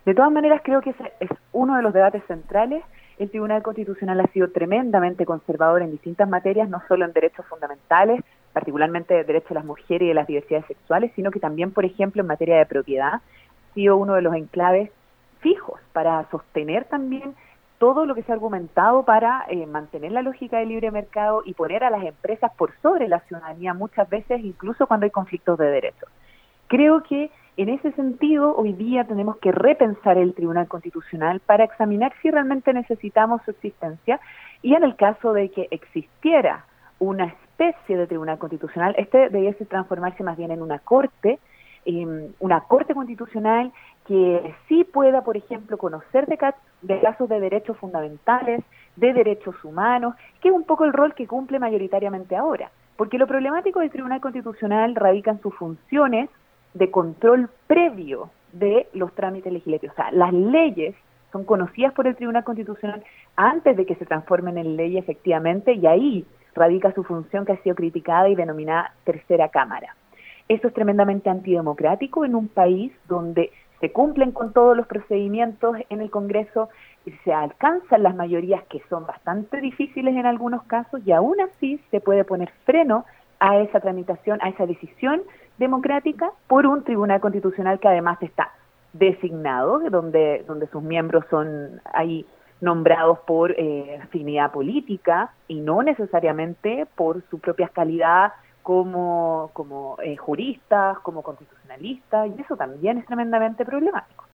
De todas maneras, creo que ese es uno de los debates centrales. El Tribunal Constitucional ha sido tremendamente conservador en distintas materias, no solo en derechos fundamentales, particularmente de derechos de las mujeres y de las diversidades sexuales, sino que también, por ejemplo, en materia de propiedad, ha sido uno de los enclaves fijos para sostener también todo lo que se ha argumentado para mantener la lógica del libre mercado y poner a las empresas por sobre la ciudadanía muchas veces, incluso cuando hay conflictos de derechos. Creo que en ese sentido hoy día tenemos que repensar el Tribunal Constitucional para examinar si realmente necesitamos su existencia y en el caso de que existiera una especie de Tribunal Constitucional, este debiese transformarse más bien en una corte constitucional que sí pueda, por ejemplo, conocer de casos de derechos fundamentales, de derechos humanos, que es un poco el rol que cumple mayoritariamente ahora. Porque lo problemático del Tribunal Constitucional radica en sus funciones de control previo de los trámites legislativos. O sea, las leyes son conocidas por el Tribunal Constitucional antes de que se transformen en ley efectivamente, y ahí radica su función que ha sido criticada y denominada tercera cámara. Eso es tremendamente antidemocrático en un país donde se cumplen con todos los procedimientos en el Congreso, y se alcanzan las mayorías que son bastante difíciles en algunos casos, y aún así se puede poner freno a esa tramitación, a esa decisión democrática por un Tribunal Constitucional que además está designado, donde sus miembros son ahí nombrados por afinidad política y no necesariamente por su propia calidad como juristas, como constitucionalistas, y eso también es tremendamente problemático.